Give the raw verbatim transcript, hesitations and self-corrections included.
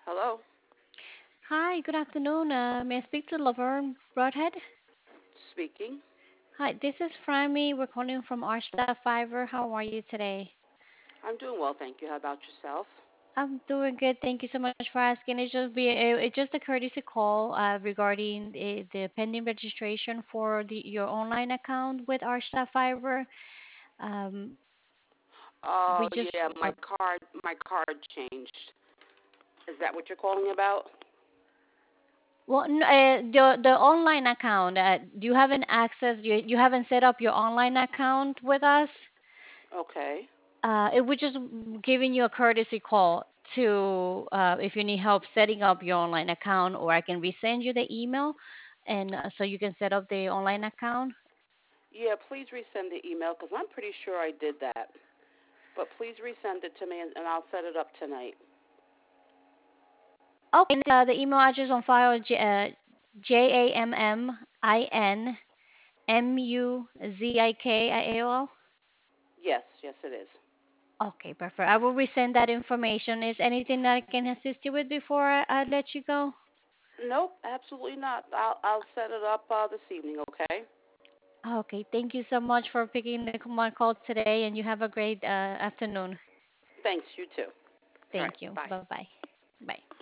Hello, Hi, good afternoon. Uh, may I speak to Laverne Broadhead? speaking. Hi, this is Frammy. We're calling from Archstaff Fiverr. How are you today? I'm doing well, thank you. How about yourself? I'm doing good. Thank you so much for asking. It's just be it, it's just a courtesy call uh, regarding the, the pending registration for the your online account with Archstaff Fiverr. Um, Oh we just yeah, my uh, card, my card changed. Is that what you're calling about? well, n- uh, the the online account. Uh, do you haven't access? You you haven't set up your online account with us? Okay. Uh, it would just giving you a courtesy call to uh, if you need help setting up your online account, or I can resend you the email, and uh, so you can set up the online account. Yeah, please resend the email because I'm pretty sure I did that. But please resend it to me and, and I'll set it up tonight. Okay, uh, the email address on file J, uh, J A M M I N M U Z I K at A O L. Yes, yes it is. Okay, perfect. I will resend that information. Is anything that I can assist you with before I, I let you go? Nope, absolutely not. I'll I'll set it up uh, this evening. Okay. Okay, thank you so much for picking the, my call today, and you have a great uh, afternoon. Thanks. You too. All right. Thank you. Bye. Bye bye. Bye.